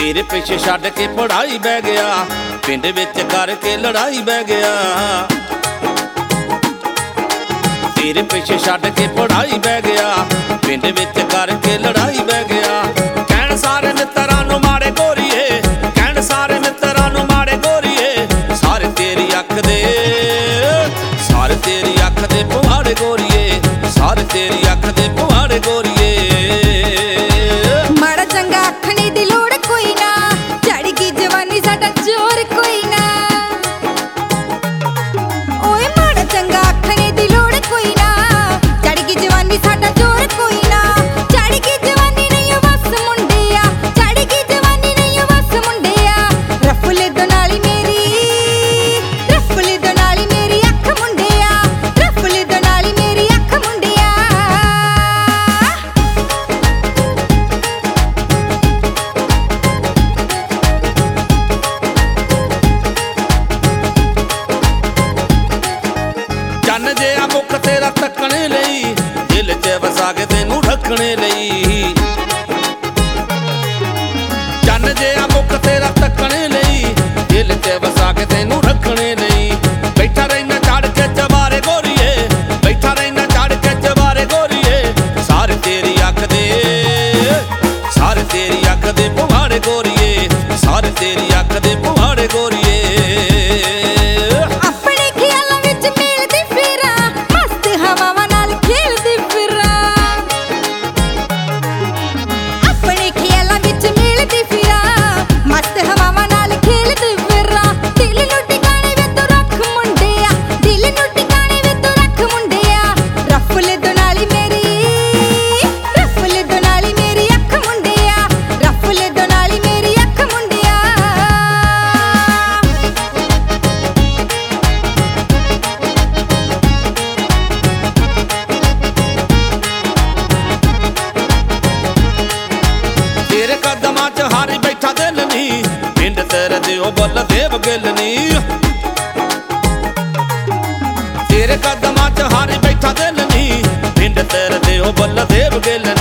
तेरे पिछे छड्ड के पढ़ाई बह गया, पिंड विच करके लड़ाई बह गया। तेरे पिछे छड्ड के पढ़ाई बह गया, पिंड विच करके लड़ाई बह गया। कहण सारे मित्तरां नूं माड़े गोरीए, कहण सारे मित्तरां नूं माड़े गोरीए, सारे तेरी अख दे, सारे तेरी अख दे पुहाड़े गोरीए, सारे तेरी अख दे पुहाड़े गोरीए। माड़ा चंगा आखने दी लोड़ कोई ना, चढ़ गई जवानी साडा जोर कोई ना। ओए माड़ा चंगा आखने दी लोड़ कोई ना, चढ़ गई जवानी साडा जोर कोई ना। चढ़ गई जवानी नहीं बस मुंडिया, चढ़ गई जवानी नहीं बस मुंडिया। रफले दो नाली मेरी, रफले दो नाली मेरी अख मुंडिया, रफले दो नाली मेरी अख मुंडिया। चन्न जिहा मुख तेरा तकने लई, दिल च वसा के तेनू रखने लई। चन्न जिहा मुख तेरा तकने लई, दिल च वसा के तेनू रखने लई। बैठा रहना चढ़ के चबारे गोरीए, बैठा रहना चढ़ के चबारे गोरीए, सारे तेरी अख दे, सारे तेरी अख दे पुहाड़े गोरीए, सारे तेरी अख दे पुहाड़े गोरीए। तेरे कदमां च हारी बैठा दिल नी, पिंड तेरे दे ओ बलदेव गिल नी। तेरे कदमां च हारी बैठा दिल नी, पिंड तेरे दे ओ बलदेव गिल